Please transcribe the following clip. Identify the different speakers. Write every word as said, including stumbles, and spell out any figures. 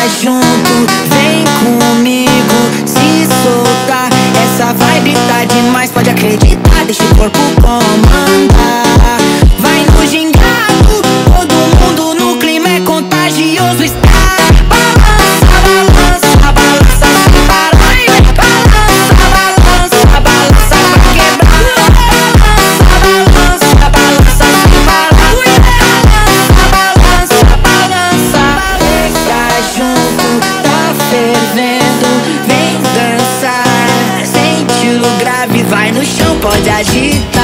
Speaker 1: junto, vem comigo, se soltar. Essa vibe tá demais, pode acreditar, deixa o corpo comandar. Vai no gingado, todo mundo no clima é contagioso. Está balança, balança, balança sem parar. Balança, balança, balança pra quebrar. Balança, balança, balança sem parar. Balança, balança, balança. Tá junto, tá fervendo, vem dançar. Sente o grave, vai no chão, pode agitar.